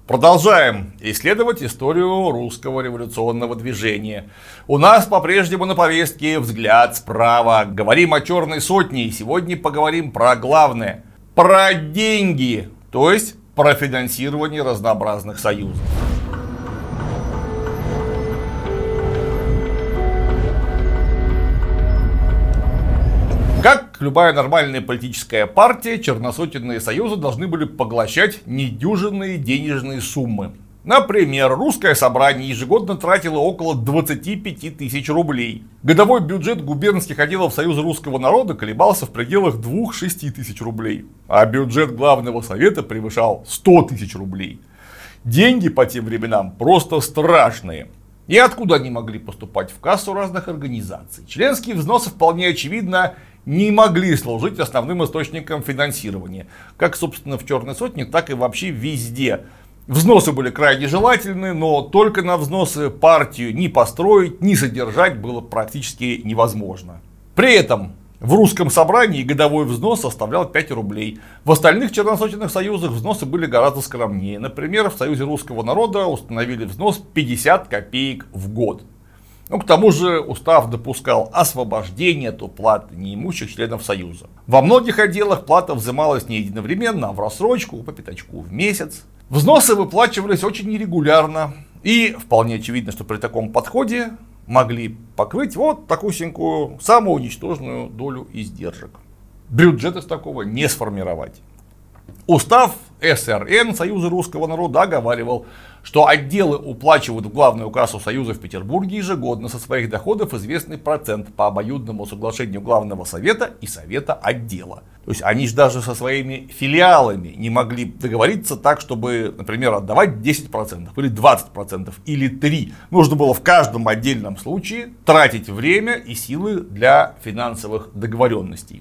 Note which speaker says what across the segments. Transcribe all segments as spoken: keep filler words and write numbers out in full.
Speaker 1: Продолжаем исследовать историю русского революционного движения. У нас по-прежнему на повестке «Взгляд справа». Говорим о черной сотне, и сегодня поговорим про главное. Про деньги, то есть про финансирование разнообразных союзов. Как любая нормальная политическая партия, черносотенные союзы должны были поглощать недюжинные денежные суммы. Например, Русское собрание ежегодно тратило около двадцати пяти тысяч рублей. Годовой бюджет губернских отделов Союза русского народа колебался в пределах двух-шести тысяч рублей, а бюджет главного совета превышал сто тысяч рублей. Деньги по тем временам просто страшные. И откуда они могли поступать в кассу разных организаций? Членские взносы вполне очевидно не могли служить основным источником финансирования. Как, собственно, в черной сотне, так и вообще везде. Взносы были крайне желательны, но только на взносы партию ни построить, ни содержать было практически невозможно. При этом в Русском собрании годовой взнос составлял пять рублей. В остальных черносотенных союзах взносы были гораздо скромнее. Например, в Союзе русского народа установили взнос пятьдесят копеек в год. Ну, к тому же устав допускал освобождение от уплаты неимущих членов Союза. Во многих отделах плата взималась не единовременно, а в рассрочку, по пятачку в месяц. Взносы выплачивались очень нерегулярно. И вполне очевидно, что при таком подходе могли покрыть вот такусенькую, самую ничтожную долю издержек. Бюджет из такого не сформировать. Устав эс эр эн Союза русского народа оговаривал, что отделы уплачивают в главную кассу Союза в Петербурге ежегодно со своих доходов известный процент по обоюдному соглашению главного совета и совета отдела. То есть они же даже со своими филиалами не могли договориться так, чтобы, например, отдавать десять процентов или двадцать процентов или три процента. Нужно было в каждом отдельном случае тратить время и силы для финансовых договоренностей.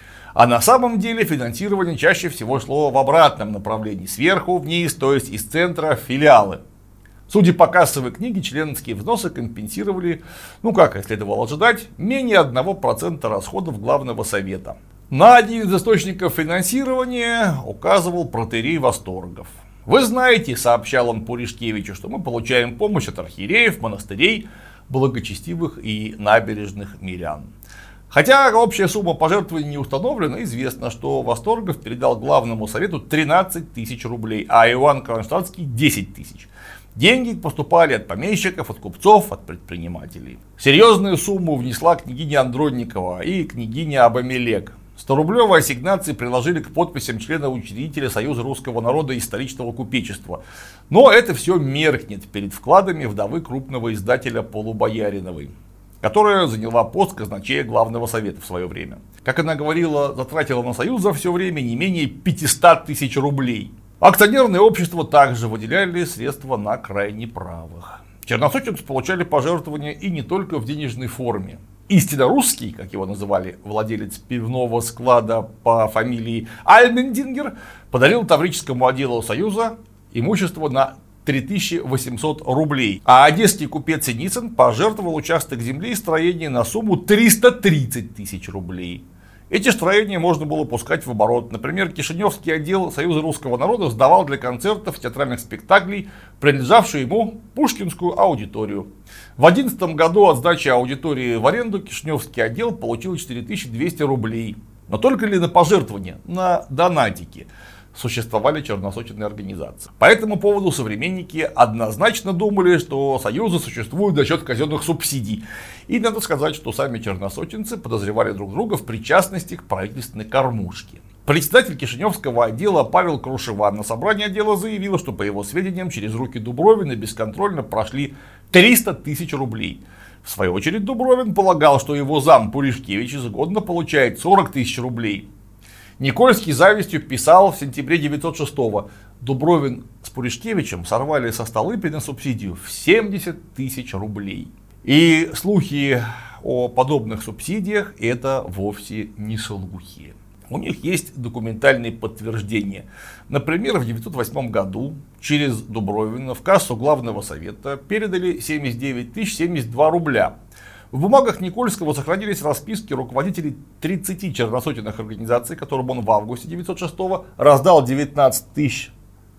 Speaker 1: А на самом деле финансирование чаще всего шло в обратном направлении, сверху вниз, то есть из центра в филиалы. Судя по кассовой книге, членские взносы компенсировали, ну как и следовало ожидать, менее одного процента расходов главного совета. На один из источников финансирования указывал протоиерей Восторгов. Вы знаете, сообщал он Пуришкевичу, что мы получаем помощь от архиереев, монастырей, благочестивых и набережных мирян. Хотя общая сумма пожертвований не установлена, известно, что Восторгов передал главному совету тринадцать тысяч рублей, а Иоанн Кронштадтский десять тысяч. Деньги поступали от помещиков, от купцов, от предпринимателей. Серьезную сумму внесла княгиня Андронникова и княгиня Абамелек. сто-рублевые ассигнации приложили к подписям члена-учредителя Союза русского народа и столичного купечества. Но это все меркнет перед вкладами вдовы крупного издателя Полубояриновой, которая заняла пост казначея главного совета в свое время. Как она говорила, затратила на союз за все время не менее пятисот тысяч рублей. Акционерные общества также выделяли средства на крайне правых. Черносотенцы получали пожертвования и не только в денежной форме. Истинно русский, как его называли, владелец пивного склада по фамилии Альмендингер, подарил Таврическому отделу Союза имущество на три тысячи восемьсот рублей, а одесский купец Синицын пожертвовал участок земли и строения на сумму триста тридцать тысяч рублей. Эти строения можно было пускать в оборот. Например, Кишиневский отдел Союза русского народа сдавал для концертов, театральных спектаклей, принадлежавшую ему Пушкинскую аудиторию. В две тысячи одиннадцатом году от сдачи аудитории в аренду Кишиневский отдел получил четыре тысячи двести рублей. Но только ли на пожертвования, на донатики существовали черносотенные организации. По этому поводу современники однозначно думали, что союзы существуют за счет казенных субсидий. И надо сказать, что сами черносотенцы подозревали друг друга в причастности к правительственной кормушке. Председатель Кишиневского отдела Павел Крушеван на собрании отдела заявил, что по его сведениям через руки Дубровина бесконтрольно прошли триста тысяч рублей. В свою очередь Дубровин полагал, что его зам Пуришкевич ежегодно получает сорок тысяч рублей. Никольский завистью писал в сентябре девятьсот шестого. Дубровин с Пуришкевичем сорвали со Столыпина субсидию в семьдесят тысяч рублей. И слухи о подобных субсидиях это вовсе не слухи. У них есть документальные подтверждения. Например, в девятьсот восьмом году через Дубровина в кассу главного совета передали семьдесят девять тысяч семьдесят два рубля. В бумагах Никольского сохранились расписки руководителей тридцати черносотенных организаций, которым он в августе девятьсот шестого раздал девятнадцать тысяч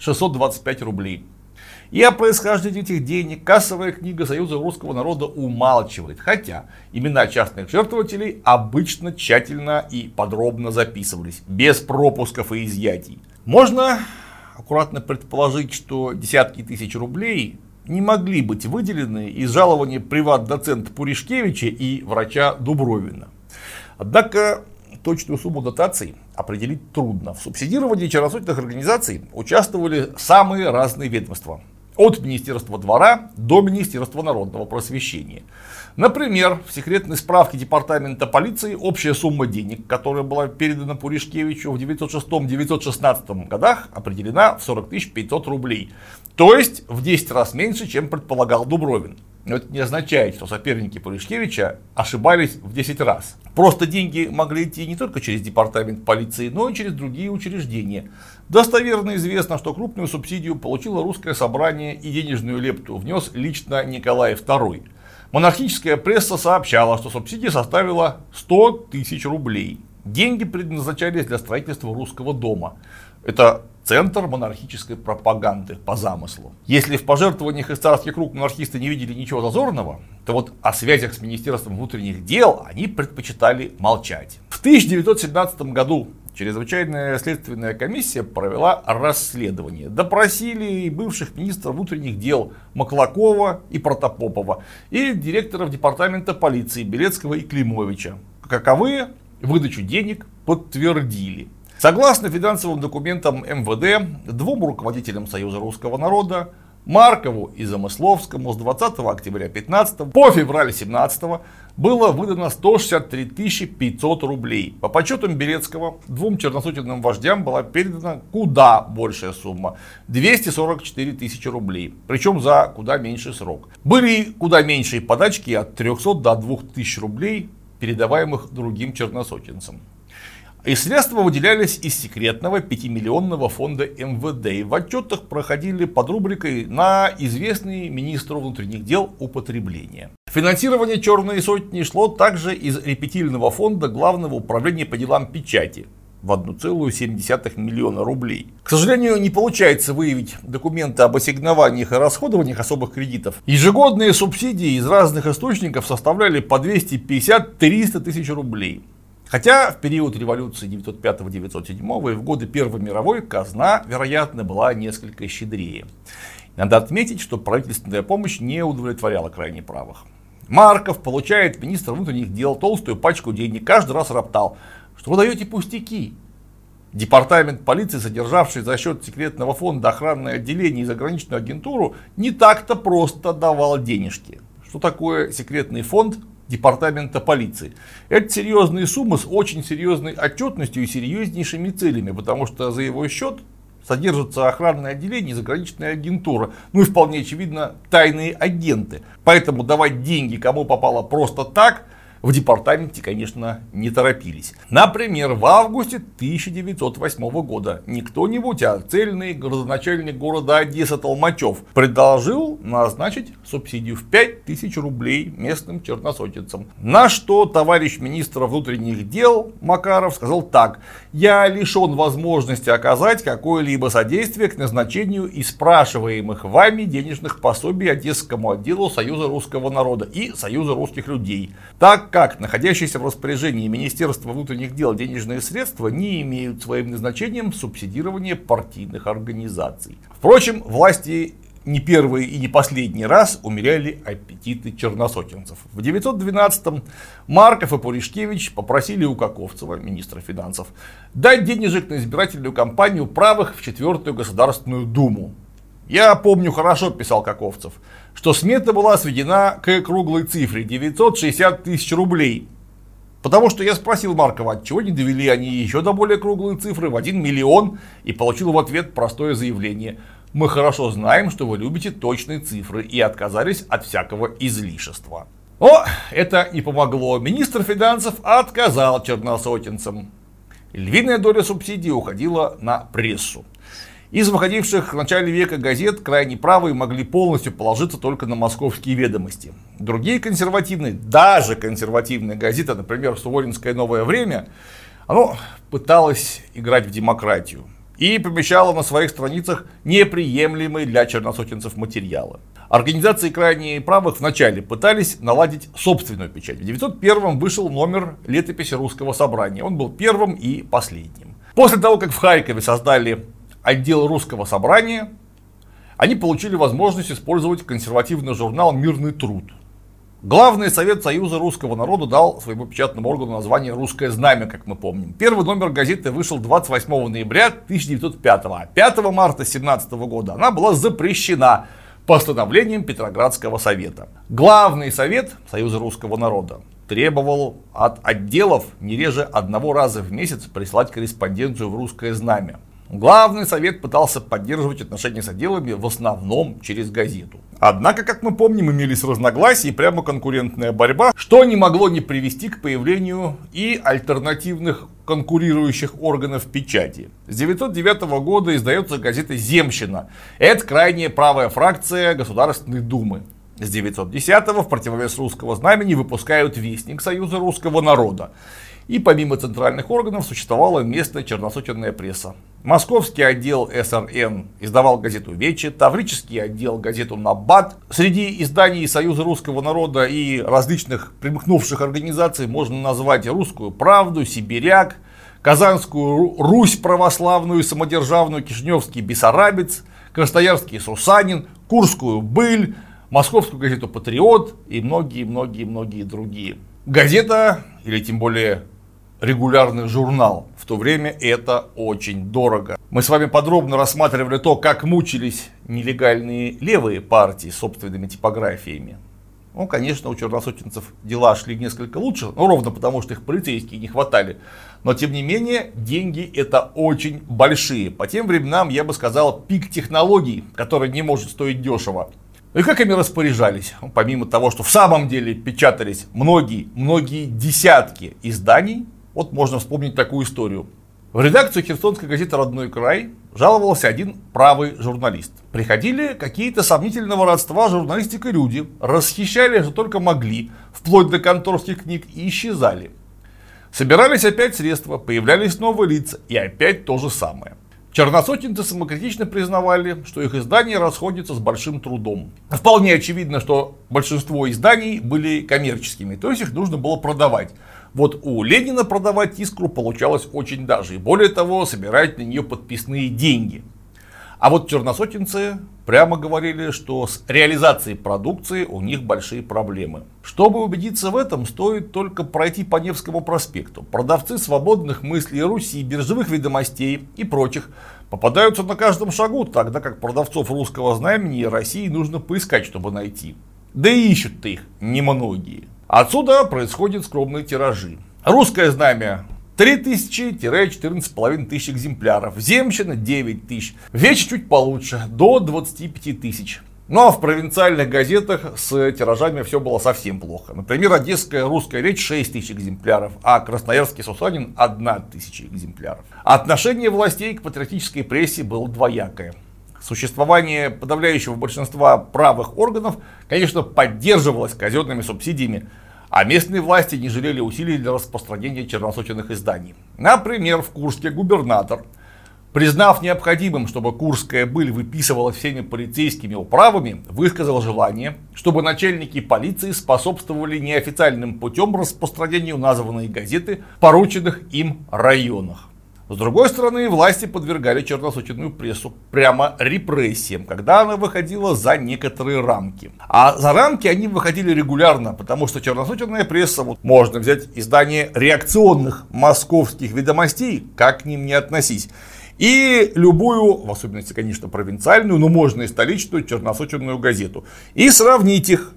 Speaker 1: шестьсот двадцать пять рублей. И о происхождении этих денег кассовая книга Союза русского народа умалчивает, хотя имена частных жертвователей обычно тщательно и подробно записывались, без пропусков и изъятий. Можно аккуратно предположить, что десятки тысяч рублей не могли быть выделены из жалования приват-доцента Пуришкевича и врача Дубровина. Однако точную сумму дотаций определить трудно. В субсидировании черносотенных организаций участвовали самые разные ведомства. От Министерства двора до Министерства народного просвещения. Например, в секретной справке департамента полиции общая сумма денег, которая была передана Пуришкевичу в девятьсот шестом — девятьсот шестнадцатом годах, определена в сорок тысяч пятьсот рублей. То есть в десять раз меньше, чем предполагал Дубровин. Но это не означает, что соперники Пуришкевича ошибались в десять раз. Просто деньги могли идти не только через департамент полиции, но и через другие учреждения. Достоверно известно, что крупную субсидию получило Русское собрание и денежную лепту внес лично Николай второй. Монархическая пресса сообщала, что субсидия составила сто тысяч рублей. Деньги предназначались для строительства Русского дома. Это центр монархической пропаганды по замыслу. Если в пожертвованиях из царских рук монархисты не видели ничего зазорного, то вот о связях с Министерством внутренних дел они предпочитали молчать. В тысяча девятьсот семнадцатом году чрезвычайная следственная комиссия провела расследование. Допросили бывших министров внутренних дел Маклакова и Протопопова и директоров департамента полиции Белецкого и Климовича. Каковые выдачу денег подтвердили. Согласно финансовым документам эм вэ дэ, двум руководителям Союза русского народа, Маркову и Замысловскому, с двадцатого октября пятнадцатого по февраль семнадцатого было выдано сто шестьдесят три тысячи пятьсот рублей. По подсчетам Белецкого, двум черносотенным вождям была передана куда большая сумма – двести сорок четыре тысячи рублей, причем за куда меньший срок. Были куда меньшие подачки от трёхсот до двух тысяч рублей, передаваемых другим черносотенцам. И средства выделялись из секретного пятимиллионного фонда эм вэ дэ. И в отчетах проходили под рубрикой на известные министру внутренних дел употребления. Финансирование черной сотни шло также из репетильного фонда Главного управления по делам печати в одна целая семь десятых миллиона рублей. К сожалению, не получается выявить документы об ассигнованиях и расходованиях особых кредитов. Ежегодные субсидии из разных источников составляли по двести пятьдесят — триста тысяч рублей. Хотя в период революции девятьсот пятого — девятьсот седьмого и в годы Первой мировой казна, вероятно, была несколько щедрее. Надо отметить, что правительственная помощь не удовлетворяла крайне правых. Марков получает министр внутренних дел толстую пачку денег, каждый раз роптал, что вы даете пустяки. Департамент полиции, содержавший за счет секретного фонда охранное отделение и заграничную агентуру, не так-то просто давал денежки. Что такое секретный фонд департамента полиции? Это серьезные суммы с очень серьезной отчетностью и серьезнейшими целями, потому что за его счет содержатся охранное отделение и заграничная агентура. Ну и вполне очевидно тайные агенты. Поэтому давать деньги кому попало просто так в департаменте, конечно, не торопились. Например, в августе тысяча девятьсот восьмого года не кто-нибудь, а цельный городоначальник города Одесса Толмачев предложил назначить субсидию в пять тысяч рублей местным черносотенцам. На что товарищ министр внутренних дел Макаров сказал так: я лишен возможности оказать какое-либо содействие к назначению и спрашиваемых вами денежных пособий Одесскому отделу Союза русского народа и Союза русских людей, так как находящиеся в распоряжении Министерства внутренних дел денежные средства не имеют своим назначением субсидирования партийных организаций. Впрочем, власти не первый и не последний раз умеряли аппетиты черносотенцев. В девятьсот двенадцатом Марков и Пуришкевич попросили у Каковцева, министра финансов, дать денежек на избирательную кампанию правых в четвертую Государственную Думу. Я помню хорошо, писал Каковцев, что смета была сведена к круглой цифре девятьсот шестьдесят тысяч рублей. Потому что я спросил Маркова, отчего не довели они еще до более круглой цифры в один миллион, и получил в ответ простое заявление: мы хорошо знаем, что вы любите точные цифры, и отказались от всякого излишества. Но это не помогло. Министр финансов отказал черносотенцам. Львиная доля субсидий уходила на прессу. Из выходивших в начале века газет крайне правые могли полностью положиться только на московские ведомости. Другие консервативные, даже консервативные газеты, например, Суворинское «Новое время», оно пыталось играть в демократию. и помещала на своих страницах неприемлемые для черносотенцев материалы. Организации крайне правых вначале пытались наладить собственную печать. В девятьсот первом вышел номер летописи Русского собрания. Он был первым и последним. После того, как в Харькове создали отдел Русского собрания, они получили возможность использовать консервативный журнал «Мирный труд». Главный совет Союза русского народа дал своему печатному органу название «Русское знамя», как мы помним. Первый номер газеты вышел двадцать восьмого ноября тысяча девятьсот пятого, а пятого марта тысяча девятьсот семнадцатого года она была запрещена постановлением Петроградского совета. Главный совет Союза русского народа требовал от отделов не реже одного раза в месяц прислать корреспонденцию в «Русское знамя». Главный совет пытался поддерживать отношения с отделами в основном через газету. Однако, как мы помним, имелись разногласия и прямо конкурентная борьба, что не могло не привести к появлению и альтернативных конкурирующих органов печати. С девятьсот девятого года издается газета «Земщина». Это крайняя правая фракция Государственной Думы. С девятьсот десятого в противовес «Русского знамени» выпускают «Вестник Союза русского народа». И помимо центральных органов существовала местная черносотенная пресса. Московский отдел эс эр эн издавал газету «Вече», Таврический отдел газету «Набат». Среди изданий Союза русского народа и различных примкнувших организаций можно назвать «Русскую правду», «Сибиряк», «Казанскую Русь православную», «Самодержавную», «Кишиневский Бессарабец», «Красноярский Сусанин», «Курскую Быль», Московскую газету «Патриот» и многие-многие-многие другие. Газета, или тем более регулярный журнал, в то время это очень дорого. Мы с вами подробно рассматривали то, как мучились нелегальные левые партии с собственными типографиями. Ну, конечно, у черносотенцев дела шли несколько лучше, ну, ровно потому, что их полицейские не хватали. Но, тем не менее, деньги это очень большие. По тем временам, я бы сказал, пик технологий, который не может стоить дешево. Ну и как ими распоряжались? Помимо того, что в самом деле печатались многие-многие десятки изданий, вот можно вспомнить такую историю. В редакцию херсонской газеты «Родной край» жаловался один правый журналист. Приходили какие-то сомнительного родства журналистикой люди, расхищали, что только могли, вплоть до конторских книг, и исчезали. Собирались опять средства, появлялись новые лица, и опять то же самое. Черносотенцы самокритично признавали, что их издания расходятся с большим трудом. Вполне очевидно, что большинство изданий были коммерческими, то есть их нужно было продавать. Вот у Ленина продавать «Искру» получалось очень даже. И более того, собирать на нее подписные деньги. А вот черносотенцы прямо говорили, что с реализацией продукции у них большие проблемы. Чтобы убедиться в этом, стоит только пройти по Невскому проспекту. Продавцы свободных мыслей Руси, биржевых ведомостей и прочих попадаются на каждом шагу, тогда как продавцов Русского знамени и России нужно поискать, чтобы найти. Да и ищут-то их немногие. Отсюда происходят скромные тиражи. Русское знамя три тысячи — четырнадцать с половиной тысяч экземпляров. Земщина девять тысяч. Вече чуть получше, до двадцати пяти тысяч. Ну а в провинциальных газетах с тиражами все было совсем плохо. Например, Одесская русская речь шесть тысяч экземпляров, а Красноярский Сусанин одна тысяча экземпляров. Отношение властей к патриотической прессе было двоякое. Существование подавляющего большинства правых органов, конечно, поддерживалось казенными субсидиями, а местные власти не жалели усилий для распространения черносотенных изданий. Например, в Курске губернатор, признав необходимым, чтобы Курская быль выписывалась всеми полицейскими управами, высказал желание, чтобы начальники полиции способствовали неофициальным путем распространению названной газеты в порученных им районах. С другой стороны, власти подвергали черносотенную прессу прямо репрессиям, когда она выходила за некоторые рамки. А за рамки они выходили регулярно, потому что черносотенная пресса, вот можно взять издание реакционных московских ведомостей, как к ним не относись, и любую, в особенности, конечно, провинциальную, но можно и столичную черносотенную газету, и сравнить их.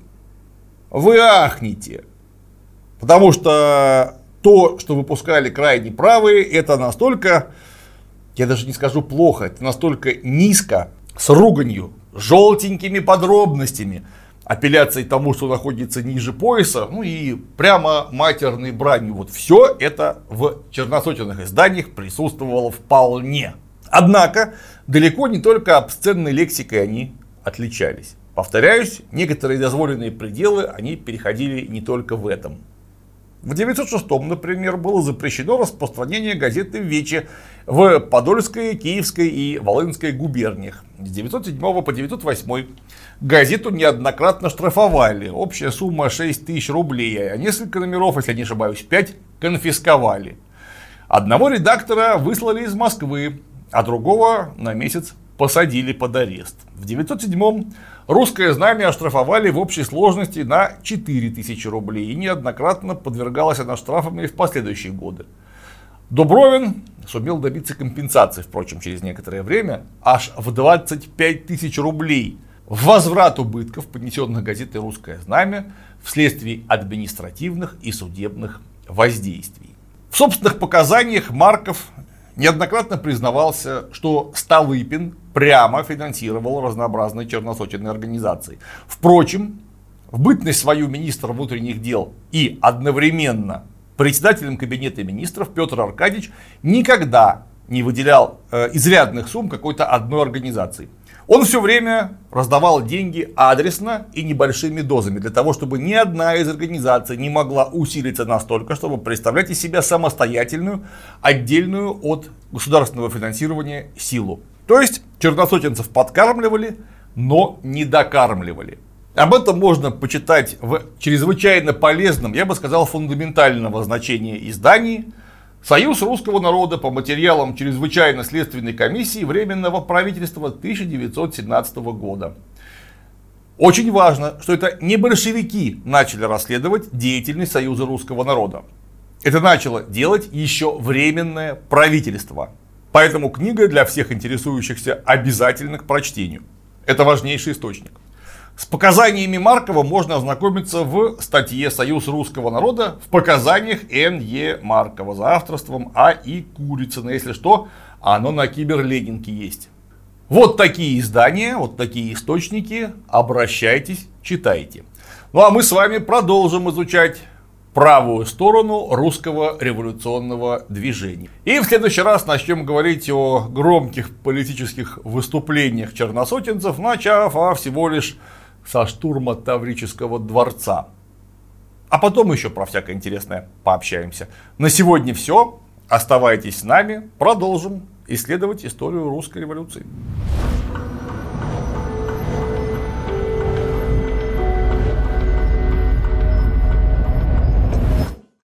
Speaker 1: Вы ахнете, потому что то, что выпускали крайне правые, это настолько, я даже не скажу плохо, это настолько низко, с руганью, желтенькими подробностями, апелляцией тому, что находится ниже пояса, ну и прямо матерной бранью. Вот все это в черносотенных изданиях присутствовало вполне. Однако, далеко не только обсценной лексикой они отличались. Повторяюсь, некоторые дозволенные пределы они переходили не только в этом. В девятьсот шестом, например, было запрещено распространение газеты «Вече», в Подольской, Киевской и Волынской губерниях. С девятьсот седьмого по девятьсот восьмой газету неоднократно штрафовали. Общая сумма шесть тысяч рублей, а несколько номеров, если не ошибаюсь, пять конфисковали. Одного редактора выслали из Москвы, а другого на месяц посадили под арест. В девятьсот седьмом Русское Знамя оштрафовали в общей сложности на четыре тысячи рублей и неоднократно подвергалось она штрафами и в последующие годы. Дубровин сумел добиться компенсации, впрочем, через некоторое время, аж в двадцать пять тысяч рублей в возврат убытков, понесенных газетой «Русское Знамя» вследствие административных и судебных воздействий. В собственных показаниях Марков неоднократно признавался, что Столыпин прямо финансировал разнообразные черносотенные организации. Впрочем, в бытность свою министра внутренних дел и одновременно председателем кабинета министров Петр Аркадьевич никогда не выделял э, изрядных сумм какой-то одной организации. Он все время раздавал деньги адресно и небольшими дозами, для того, чтобы ни одна из организаций не могла усилиться настолько, чтобы представлять из себя самостоятельную, отдельную от государственного финансирования силу. То есть черносотенцев подкармливали, но не докармливали. Об этом можно почитать в чрезвычайно полезном, я бы сказал, фундаментального значения издании «Союз русского народа» по материалам Чрезвычайно следственной комиссии Временного правительства тысяча девятьсот семнадцатого года. Очень важно, что это не большевики начали расследовать деятельность Союза русского народа. Это начало делать еще Временное правительство. Поэтому книга для всех интересующихся обязательна к прочтению. Это важнейший источник. С показаниями Маркова можно ознакомиться в статье «Союз русского народа» в показаниях Н Е Маркова за авторством А И Курицына. Если что, оно на Киберленинке есть. Вот такие издания, вот такие источники. Обращайтесь, читайте. Ну а мы с вами продолжим изучать правую сторону русского революционного движения. И в следующий раз начнем говорить о громких политических выступлениях черносотенцев, начав а всего лишь со штурма Таврического дворца. А потом еще про всякое интересное пообщаемся. На сегодня все. Оставайтесь с нами. Продолжим исследовать историю русской революции.